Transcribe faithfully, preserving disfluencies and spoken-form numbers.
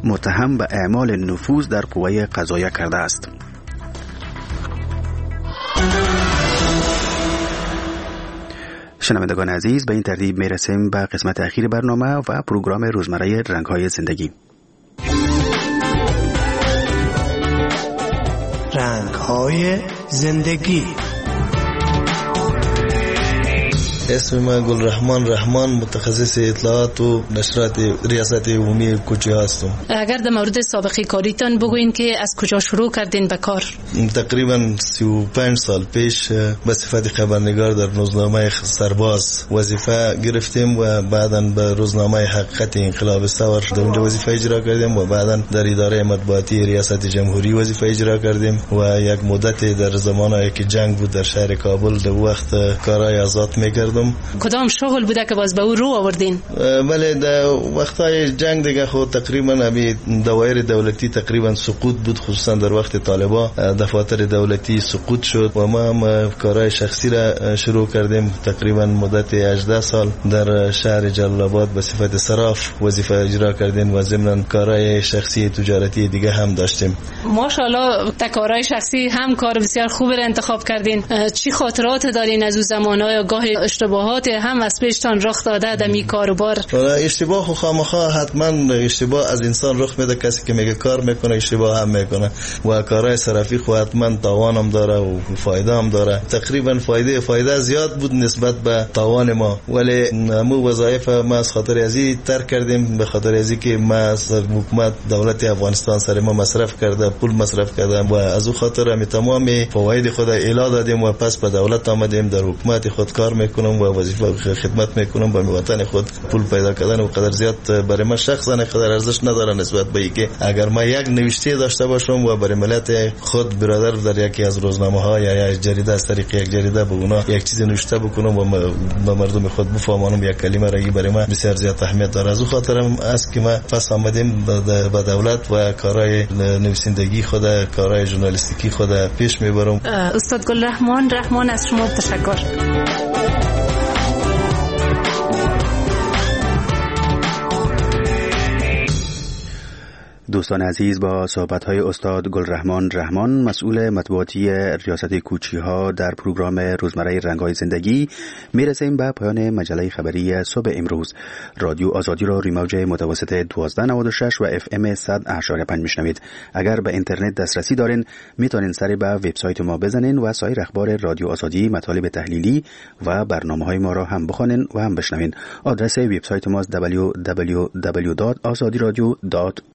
متهم به اعمال نفوذ در قوه قضاییه کرده است. شنوندگان عزیز، به این ترتیب میرسیم به قسمت اخیر برنامه و پروگرام روزمره رنگ‌های زندگی. رنگ‌های زندگی. اسم من گلرحمان رحمان، متخصص اطلاعات و نشرات ریاست عمومی کوچه هستم. اگر در مورد سابقه کاریتان بگوین که از کجا شروع کردین به کار؟ تقریبا سی و پنج سال پیش به صفت خبرنگار در روزنامه سرباز وظیفه گرفتیم و بعداً به روزنامه حقیقت انقلاب ثور در اونجا وظیفه اجرا کردیم و بعداً در اداره مطبوعاتی ریاست جمهوری وظیفه اجرا کردیم و یک مدت در زمانی که جنگ بود در شهر کابل در وقت کارهای آزاد میکردم. کدام شغل بوده که باز به او رو آوردین؟ بله، در وقتای جنگ دیگه خود تقریبا همین دوایر دولتی تقریبا سقوط بود، خصوصا در وقت طالبا دفاتر دولتی سقوط شد و ما هم کارهای شخصی را شروع کردیم. تقریبا مدت هجده سال در شهر جلال آباد به صفت صراف وظیفه اجرا کردیم و ضمن کارهای شخصی تجارتی دیگه هم داشتیم. ماشاءالله، تا کارهای شخصی هم کار بسیار خوب را انتخاب کردین. چی خاطرات دارین از اون زمانهای گاه اشتباهات هم از پیشتان رخ داده در می کاروبار؟ اشتباه و خامخا حتما اشتباه از انسان رخ میده. کسی که میگه کار میکنه اشتباه هم میکنه و کارهای صرفی خو حتما تاوان هم داره و فایده هم داره. تقریبا فایده فایده زیاد بود نسبت به تاوان ما، ولی مو وظایف ما از خاطر ازی ترک کردیم، به خاطر ازی که ما از حکومت دولت افغانستان سر ما مصرف کرده، پول مصرف کرده و از او خاطر هم تمام فواید خود اعلا دادیم و پس به دولت آمدیم. در حکومت خود کار میکنم و وظیفه خدمت میکنم به وطن خود. پول پیدا کردن و قدر زیاد برای من شخصا قدر ارزش نداره نسبت به اینکه اگر ما یک نوشته داشته باشم و برای ملت خود برادر در یکی از روزنامه ها یا یک جریده از طریق یک جریده به اونا یک چیز نوشته بکنم و به مردم خود بفهمانم یک کلمه را برای من بسیار زیاد اهمیت داره. از خاطرم است که ما پس آمدیم به دولت و کارهای نویسندگی خود، کارهای ژورنالیستیکی خود پیش میبرم. استاد گلرحمان رحمان، از شما تشکر. دوستان عزیز، با صحبت‌های استاد گلرحمان رحمان، مسئول مطبوعاتی ریاست کوچی‌ها در پروگرام روزمره رنگ‌های زندگی، میرسیم به پایان مجله خبری صبح امروز. رادیو آزادی را روی موج متوسط دوازده نود و شش و اف ام صد و پنج میشنوید. اگر به اینترنت دسترسی دارین، میتونین سری به وبسایت ما بزنین و سایر اخبار رادیو آزادی، مطالب تحلیلی و برنامه‌های ما را هم بخونین و هم بشنوین. آدرس وبسایت ما دبلیو دبلیو دبلیو دات آزادی رادیو دات